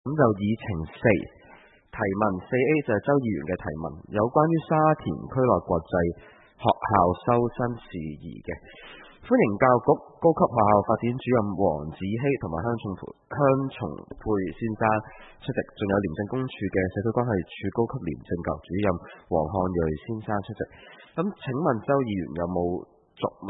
咁就議程4提問 4A 就係周議員嘅提問，有關於沙田區內國際學校收生事宜嘅。歡迎教育局高級學校發展主任黃子希同埋香松培先生出席，仲有廉政公署嘅社區關係處高級廉政教育主任黃漢瑞先生出席。咁請問周議員有冇續問？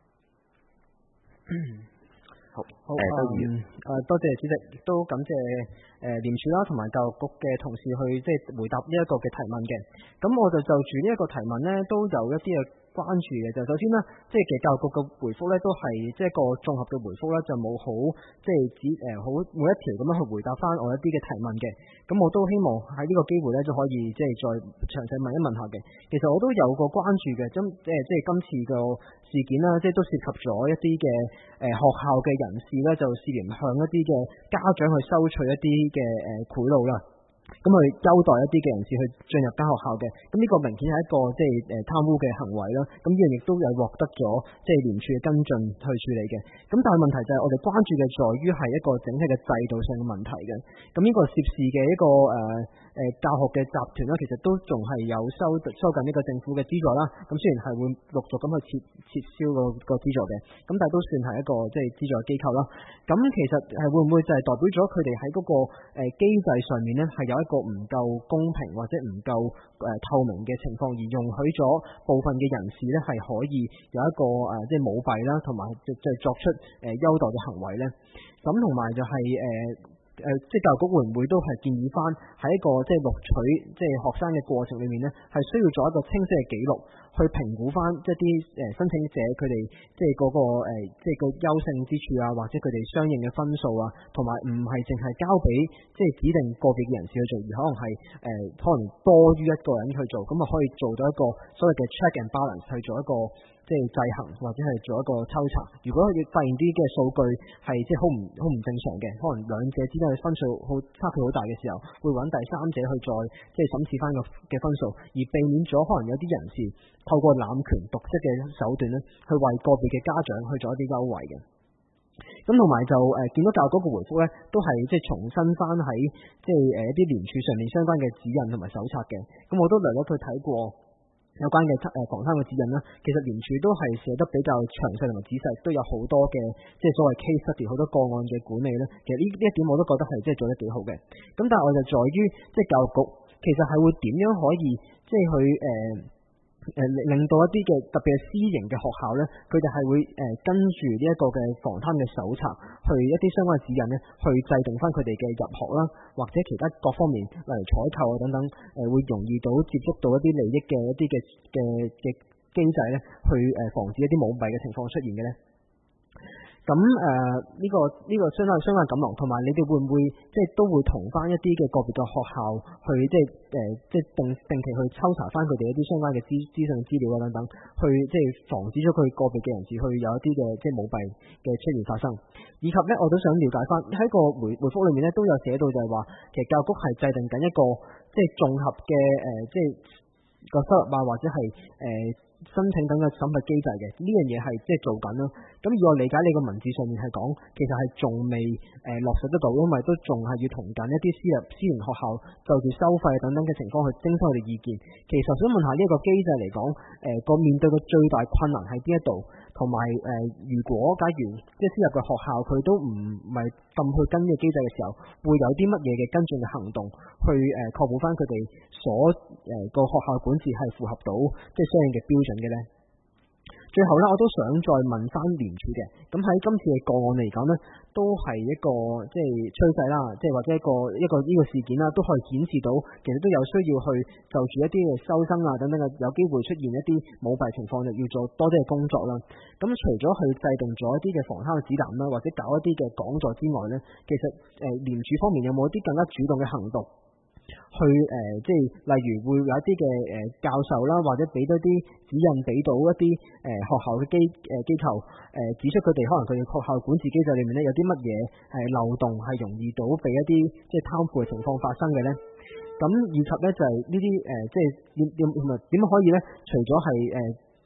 好，周議員， 多謝主席，亦都感謝廉署啦，同埋教育局嘅同事去回答呢一個嘅提問嘅。咁我就住呢一個提問呢，都有一啲嘅關注嘅。就首先啦，其實教育局嘅回覆呢，都係一個綜合嘅回覆啦，就冇好好每一條咁樣去回答翻我一啲嘅提問嘅。咁我都希望喺呢個機會呢，就可以再詳細問一問下嘅。其實我都有個關注嘅，今次個事件啦，都涉及咗一啲嘅學校嘅人士咧，就涉嫌向一啲嘅家長去收取一啲嘅賄賂啦，咁去優待一啲嘅人士去進入間學校嘅。咁呢個明顯係一個貪污嘅行為啦。咁呢樣亦都有獲得咗廉署嘅跟進去處理嘅。咁但係問題就係我哋關注嘅在於係一個整體嘅制度上嘅問題嘅。咁呢個涉事嘅一個教學嘅集團啦，其實都仲係有收緊呢個政府嘅資助啦。咁雖然係會陸續咁去撤銷個資助嘅，咁但係都算係一個資助機構啦。咁其實係會唔會就係代表咗佢哋喺嗰個機制上面呢，係有一個唔夠公平或者唔夠透明嘅情況，而容許咗部分嘅人士呢係可以有一個舞弊啦，同埋作出優待嘅行為呢？咁同埋就係教育局會唔會都係建議翻喺一個錄取學生嘅過程裏面呢，係需要做一個清晰嘅記錄，去評估翻一啲申請者佢哋嗰個優勝之處啊，或者佢哋相應嘅分數啊，同埋唔係淨係交俾指定個別嘅人士去做，而可能多於一個人去做，咁啊可以做到一個所謂嘅 check and balance， 去做一個制衡，或者係做一個抽查。如果佢發現啲嘅數據係好唔正常嘅，可能兩者之間嘅分數差距好大嘅時候，會揾第三者去再審視翻嘅分數，而避免咗可能有啲人士透過濫權瀆職嘅手段咧，去為個別嘅家長去做一啲優惠嘅。咁同埋就見到教育局嘅回覆咧，都係重新翻喺一啲廉署上面相關嘅指引同埋手冊嘅。咁我都略略去睇過有關嘅防貪嘅指引啦。其實廉署都係寫得比較詳細同埋仔細，都有好多嘅所謂 case study， 好多個案嘅管理咧。其實呢一點我都覺得係做得幾好嘅。咁但係我就在於教育局其實係會點樣可以去令到一啲嘅特別係私營嘅學校咧，佢哋係會跟住呢一個嘅防貪嘅手冊，去一啲相關嘅指引咧，去制定翻佢哋嘅入學啦，或者其他各方面例如採購啊等等，會容易到接觸到一啲利益嘅一啲嘅機制咧，去防止一啲舞弊嘅情況出現嘅咧。咁呢個相關感廊，同埋你哋會唔會都會同翻一啲嘅個別嘅學校去定期去抽查翻佢哋一啲相關嘅資訊資料啊等等，去防止咗佢個別嘅人士去有一啲嘅舞弊嘅出現發生。以及咧，我都想了解翻喺個回覆裏面咧，都有寫到就係話，其實教育局係制定緊一個綜合嘅個收入啊，或者係申請等嘅審核機制嘅，呢樣嘢係做緊啦。咁以我理解，你個文字上面係講，其實係仲未落實得到，因為都仲係要同緊一啲私營學校就住收費等等嘅情況去徵收佢哋意見。其實想問下呢一個機制嚟講，個面對嘅最大困難喺邊一度？同埋如果假如私立嘅學校佢都唔係咁去跟呢個機制嘅時候，會有啲乜嘢嘅跟進嘅行動去確保翻佢哋所個學校管治係符合到相應嘅標準嘅呢？最後咧，我都想再問翻廉署嘅，咁喺今次嘅個案嚟講呢，都係一個趨勢啦，或者一個呢個事件啦，都可以顯示到其實都有需要去就住一啲嘅收生啊等等嘅有機會出現一啲舞弊情況，就要做多啲嘅工作啦。咁除咗去制定咗一啲嘅防貪嘅指南啦，或者搞一啲嘅講座之外呢，其實廉署方面有冇一啲更加主動嘅行動？去例如會有一啲嘅教授啦，或者俾多啲指引俾到一啲學校嘅機構，指出佢哋可能佢哋學校管治機制裏面咧有啲乜嘢漏洞係容易到俾一啲貪腐嘅情況發生嘅咧。咁以及咧就係呢啲點可以咧，除咗係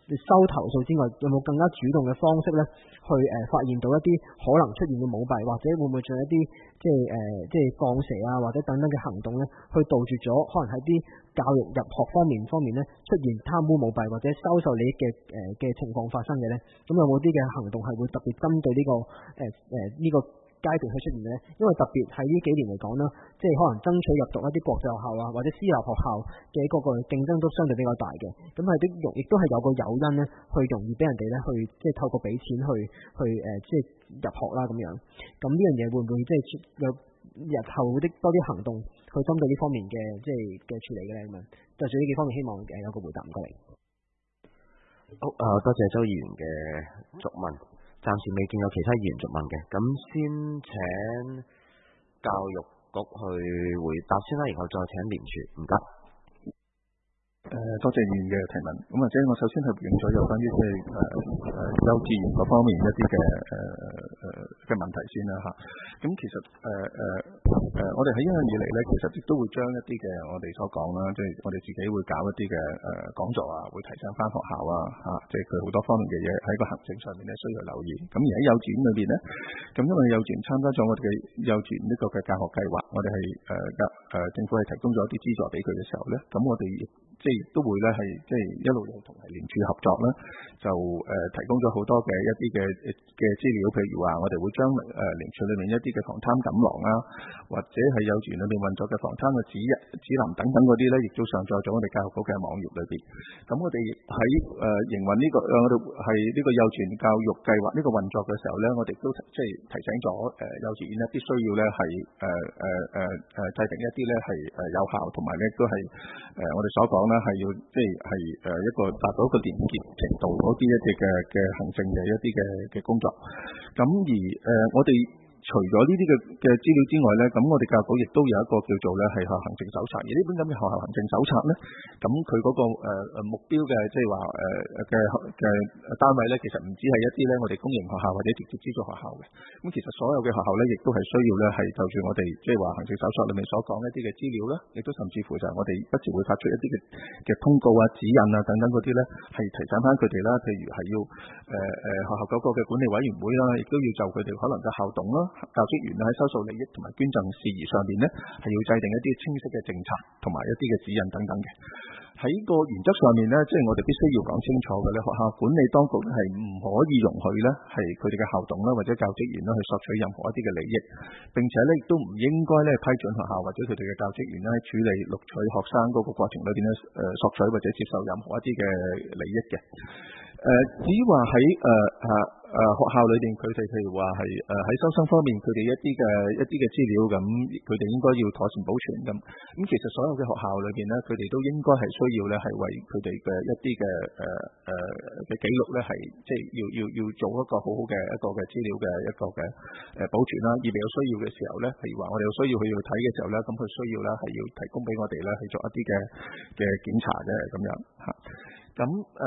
收投訴之外，有冇更加主動嘅方式咧，去發現到一啲可能出現嘅舞弊，或者會唔會做一啲即係放蛇啊，或者等等嘅行動咧，去杜絕咗可能喺啲教育入學方面咧出現貪污舞弊或者收受利益嘅情況發生嘅咧？咁有冇啲嘅行動係會特別針對呢個階段去出現嘅咧？因為特別喺呢幾年嚟講啦，即係可能爭取入讀一啲國際學校啊，或者私立學校嘅嗰個競爭都相對比較大嘅，咁係亦都係有個誘因咧，去容易俾人哋咧去即係透過俾錢去即係入學啦咁樣。咁呢樣嘢會唔會即係有日後多啲行動去針對呢方面嘅即係嘅處理嘅咧？咁樣就住呢幾方面，希望有個回答，唔該你。 好，多謝周議員嘅質問。暫時未見有其他議員質問嘅，咁先請教育局去回答先啦，然後再請廉署，唔該。 多謝議員嘅提問。咁或者我首先係回應咗有關於幼稚園嗰方面一啲嘅問題先啦嚇。咁其實我哋喺一向以嚟咧，其實亦都會將一啲嘅我哋所講啦，即係我哋自己會搞一啲嘅講座啊，會提醒翻學校啊嚇，即係佢好多方面嘅嘢喺個行政上面咧需要留意。咁而喺幼稚園裏邊咧，咁因為幼稚園參加咗我哋嘅幼稚園呢個嘅教學計劃，我哋係政府係提供咗一啲資助俾佢嘅時候咧，咁我哋即係都會咧係即係一路有同廉署合作啦，就提供咗好多嘅一啲嘅資料，譬如話我哋會將廉署裏面一啲嘅防貪錦囊啊，或者係幼稚園裏面運作嘅防貪嘅指南等等嗰啲咧，亦都上載咗我哋教育局嘅網頁裏邊。咁我哋喺營運呢個我哋係呢個幼稚園教育計劃呢個運作嘅時候咧，我哋都即係提醒咗幼稚園咧必須要咧係制定一啲咧係有效同埋咧都係我哋所講咧係要即係一個達到一個連結程度嗰啲一啲嘅行政嘅一啲嘅工作。咁而我哋除咗呢啲嘅資料之外咧，咁我哋教育局亦都有一個叫做咧係學校行政手冊。而呢本咁嘅學校行政手冊咧，咁佢嗰個目標嘅即係話嘅單位咧，其實唔止係一啲咧我哋公營學校或者直接資助學校嘅。咁其實所有嘅學校咧，亦都係需要咧係就住我哋即係話行政手冊裏面所講一啲嘅資料啦，亦都甚至乎就係我哋不時會發出一啲嘅通告啊、指引啊等等嗰啲咧，係提醒翻佢哋啦。譬如係要學校嗰個嘅管理委員會啦，亦都要就佢哋可能嘅校董啦、教職員喺收受利益同埋捐贈事宜上邊呢，係要制定一啲清晰嘅政策同埋一啲嘅指引等等嘅。喺個原則上面呢，即係我哋必須要講清楚嘅咧，學校管理當局係唔可以容許呢係佢哋嘅校董啦或者教職員啦去索取任何一啲嘅利益，並且呢亦都唔應該呢批准學校或者佢哋嘅教職員呢喺處理錄取學生嗰個過程裏邊呢索取或者接受任何一啲嘅利益嘅。至於話喺學校裏邊，佢哋譬如話係喺收生方面，佢哋一啲嘅資料咁，佢哋應該要妥善保存咁。咁其實所有嘅學校裏邊咧，佢哋都應該係需要咧係為佢哋嘅一啲嘅記錄咧係即係要做一個好好嘅一個嘅資料嘅一個嘅保存啦。以備有需要嘅時候咧，譬如話我哋有需要去睇嘅時候咧，咁佢需要咧係要提供俾我哋咧去做一啲嘅檢查嘅咁樣嚇。咁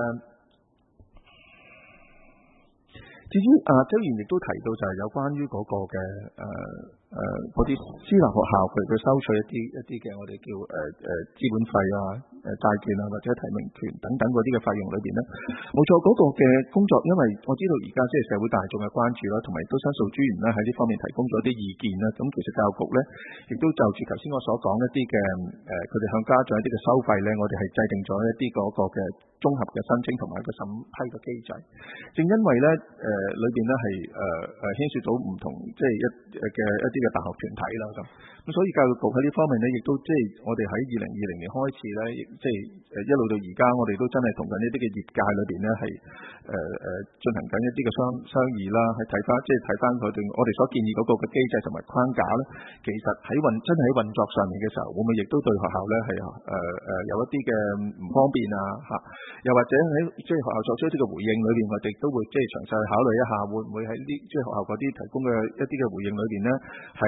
至於周議員亦都提到就係有關於嗰個嘅嗰啲私立學校佢收取一啲嘅我哋叫資本費啊、債券啊或者提名權等等嗰啲嘅費用裏邊咧，冇錯嗰個嘅工作，因為我知道而家即係社會大眾嘅關注啦，同埋都申訴專員咧喺呢方面提供咗啲意見啦。咁其實教育局咧亦都就住頭先我所講一啲嘅佢哋向家長一啲嘅收費咧，我哋係制定咗一啲嗰個嘅綜合嘅申請同埋一個審批嘅機制。正因為咧裏邊咧係牽涉到唔同即係一啲嘅大學團體啦咁所以教育局喺呢方面咧，亦都即係我哋喺2020年開始咧，即係一路到而家，我哋都真係同緊呢啲嘅業界裏邊咧係進行緊一啲嘅商議啦，係睇翻佢哋我哋所建議嗰個嘅機制同埋框架咧，其實真係喺運作上面嘅時候，會唔會亦都對學校咧係有一啲嘅唔方便啊嚇？又或者喺即係學校作出一啲嘅回應裏邊，我哋都會即係詳細考慮一下，會唔會喺呢即係學校嗰啲提供嘅一啲嘅回應裏邊咧，係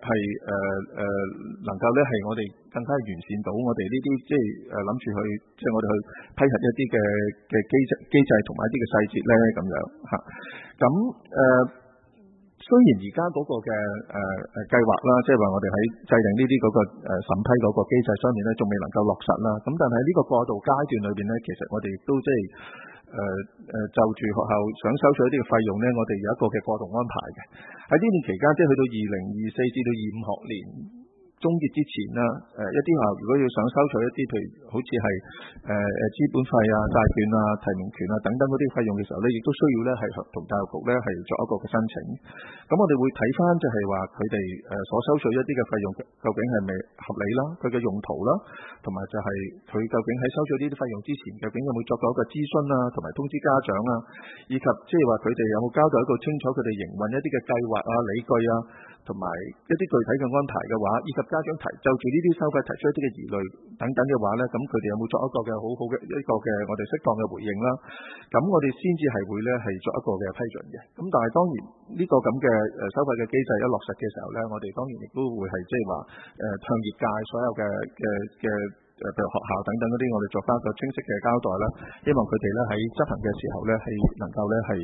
能夠咧係我哋更加完善到我哋呢啲即係諗住去即係我哋去批核一啲嘅機制同埋一啲嘅細節咧咁樣嚇。咁雖然而家嗰個嘅計劃啦，即係話我哋喺制定呢啲嗰個審批嗰個機制上面咧，仲未能夠落實啦。咁但係呢個過渡階段裏邊咧，其實我哋亦都即係就住學校想收取一啲嘅費用咧，我哋有一個嘅過渡安排嘅。喺呢段期間，即係去到2024至到25學年終結之前啦，一啲學校如果要想收取一啲譬如好似係資本費啊、債券啊、提名權啊等等嗰啲費用嘅時候咧，亦都需要咧係同教育局咧係作一個嘅申請。咁我哋會睇翻就係話佢哋所收取一啲嘅費用究竟係咪合理啦，佢嘅用途啦，同埋就係佢究竟喺收取呢啲費用之前，究竟有冇作過一個諮詢啊，同埋通知家長啊，以及即係話佢哋有冇交代一個清楚佢哋營運一啲嘅計劃啊、理據啊，同埋一啲具體嘅安排嘅話，以及家長就住呢啲收費提出一啲嘅疑慮等等嘅話咧，咁佢哋有冇作一個嘅好好嘅一個嘅我哋適當嘅回應啦？咁我哋先至係會咧係作一個嘅批准嘅。咁但係當然呢個咁嘅收費嘅機制一落實嘅時候咧，我哋當然亦都會係即係話向業界所有嘅譬如學校等等嗰啲，我哋作翻一個清晰嘅交代啦。希望佢哋咧喺執行嘅時候咧係能夠咧係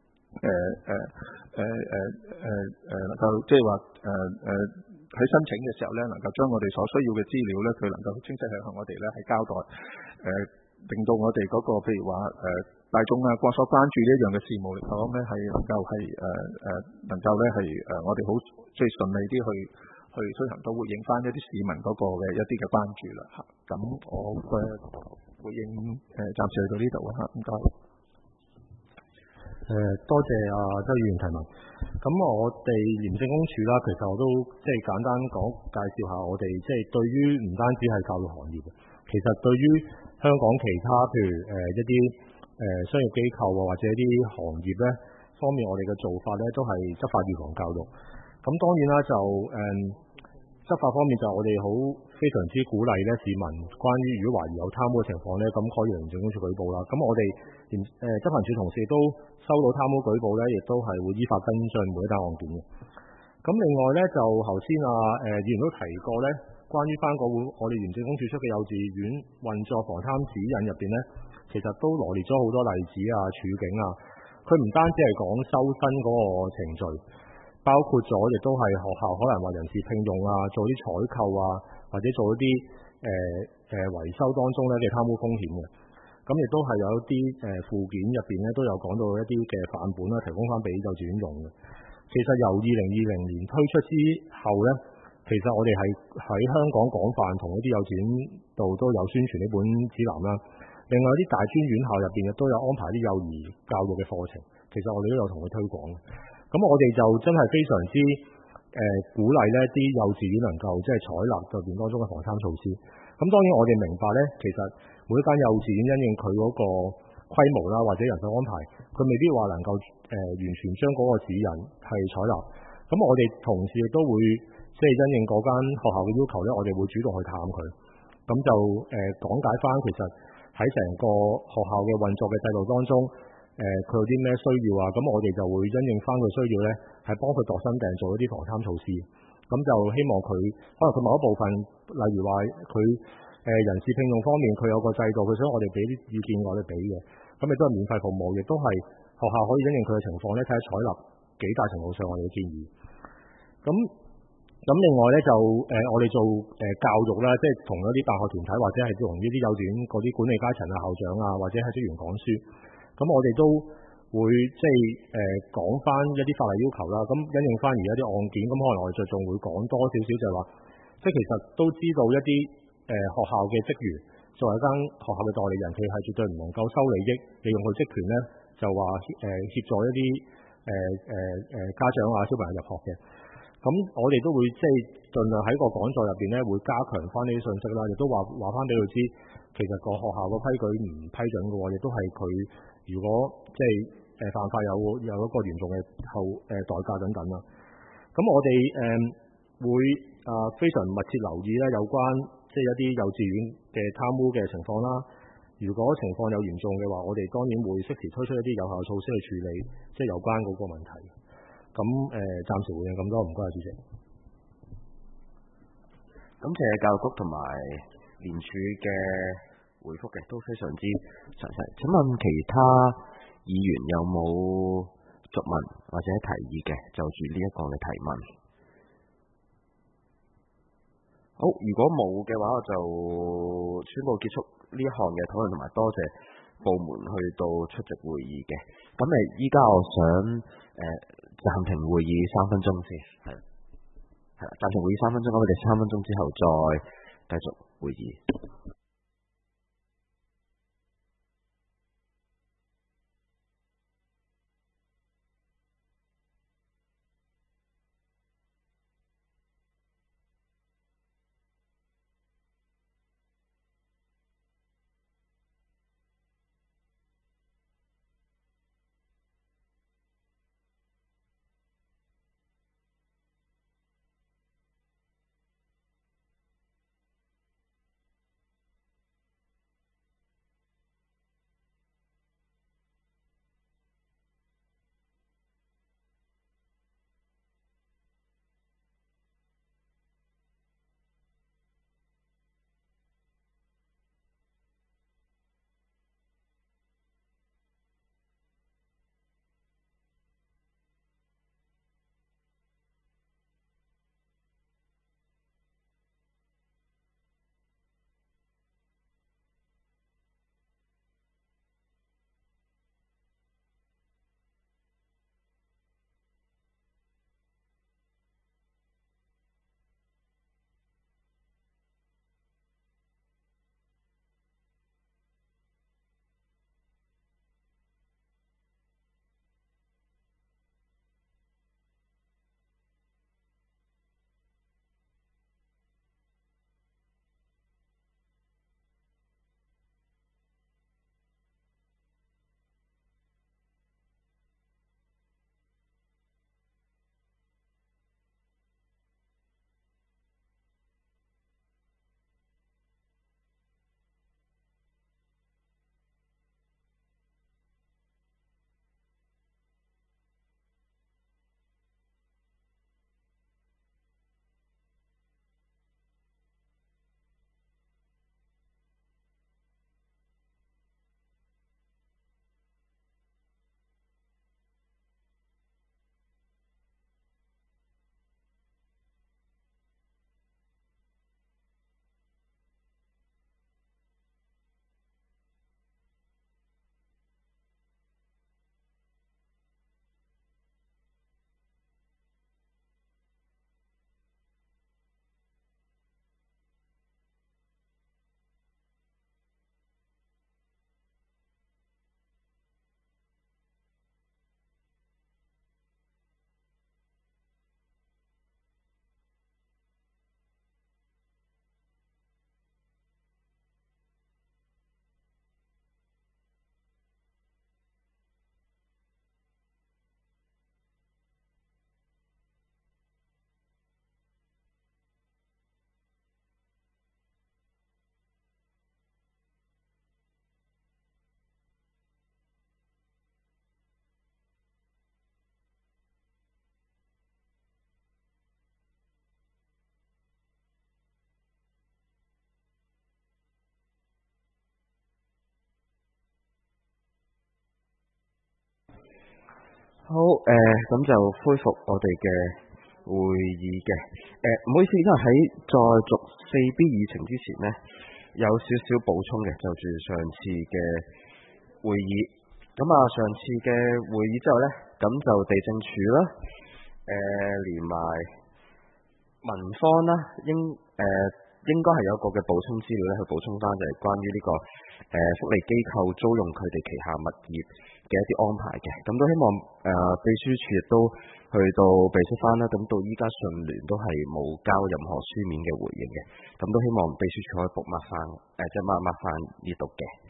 能夠即係話喺申請嘅時候咧，能夠將我哋所需要嘅資料咧，佢能夠清晰向我哋咧係交代，令到我哋嗰個譬如話大眾啊所關注呢一樣嘅事務嚟講咧，係能夠咧係我哋好即係順利啲去推行到回應翻一啲市民嗰個嘅一啲嘅關注啦嚇。咁我嘅回應暫時去到呢度啊嚇，唔該。 多謝周議員提問。咁我哋廉政公署啦，其實我都即係簡單介紹下我哋即係對於唔單止係教育行業，其實對於香港其他譬如一啲商業機構啊或者一啲行業咧方面，我哋嘅做法咧都係執法預防教育。咁當然啦，就執法方面就我哋非常之鼓勵咧市民關於如果懷疑有貪污嘅情況咧，咁可以廉政公署舉報啦。咁我哋執行處同事都收到貪污舉報咧，亦都係會依法跟進每一單案件嘅。咁另外咧，就頭先議員都提過咧，關於翻我哋廉政公署出嘅幼稚園運作防貪指引入邊咧，其實都羅列咗好多例子啊、處境啊。佢唔單止係講收生嗰個程序，包括咗亦都係學校可能話人事聘用啊、做啲採購啊，或者做一啲維修當中咧嘅貪污風險嘅。咁亦都係有一啲附件入邊咧都有講到一啲嘅範本啦，提供翻俾幼稚園用嘅。其實由2020年推出之後咧，其實我哋係喺香港廣泛同一啲幼稚園度都有宣傳呢本指南啦。另外啲大專院校入邊亦都有安排啲幼兒教育嘅課程，其實我哋都有同佢推廣嘅。咁我哋就真係非常之鼓勵呢啲幼稚園能夠即係採納入邊當中嘅防貪措施。咁當然我哋明白呢，其實每一間幼稚園因應佢嗰個規模啦，或者人手安排，佢未必話能夠完全將嗰個指引係採納。咁我哋同事亦都會即係因應嗰間學校嘅要求呢，我哋會主動去探佢。咁就講解翻其實喺成個學校嘅運作嘅制度當中，佢有啲咩需要啊？咁我哋就會因應翻佢需要呢，係幫佢度身訂做一啲防貪措施。咁就希望佢可能佢某一部分，例如話佢人事聘用方面，佢有個制度，佢想我哋俾啲意見我哋俾嘅，咁亦都係免費服務，亦都係學校可以因應佢嘅情況呢，睇下採納幾大程度上我哋嘅建議。咁另外呢，就我哋做教育啦，即係同一啲辦學團體或者係同呢啲幼稚園嗰啲管理階層啊、校長啊或者係職員講書。咁我哋都會即係講翻一啲法例要求啦。咁因應翻而家啲案件，咁可能我哋仲會講多少少就係話，即係其實都知道一啲學校嘅職員作為一間學校嘅代理人，佢係絕對唔能夠收利益，利用佢職權呢，就話協助一啲家長啊、小朋友入學嘅。咁我哋都會即係盡量喺個講座入邊呢，會加強翻呢啲信息啦，亦都話翻俾佢知，其實個學校個規矩唔批准嘅喎，亦都係佢如果即係犯法有一個嚴重嘅代價等等啦。咁我哋會非常密切留意咧有關即係一啲幼稚園嘅貪污嘅情況啦。如果情況有嚴重嘅話，我哋當然會適時推出一啲有效措施去處理，即係有關嗰個問題。咁暫時回應咁多，唔該主席。 感謝教育局同埋廉署嘅回覆嘅，都非常之詳細。請問其他議員有冇質問或者提議嘅，就住呢一個嘅提問？好，如果冇嘅話，我就宣布結束呢一項嘅討論，同埋多謝部門去到出席會議嘅。咁依家我想暫停會議3分鐘先，係啦，暫停會議3分鐘，咁我哋3分鐘之後再繼續會議。好，咁就恢復我哋嘅會議嘅。唔好意思，因為喺再續4B 議程之前呢，有少少補充嘅，就住上次嘅會議。咁上次嘅會議之後呢，咁就地政署啦，連埋民方啦，應該係有個嘅補充資料咧，去補充翻就係關於呢個福利機構租用佢哋旗下物業嘅一啲安排嘅。咁都希望秘書處亦都去到備悉翻啦。咁到依家順聯都係冇交任何書面嘅回應嘅。咁都希望秘書處可以覆抹翻，即係抹翻呢度嘅。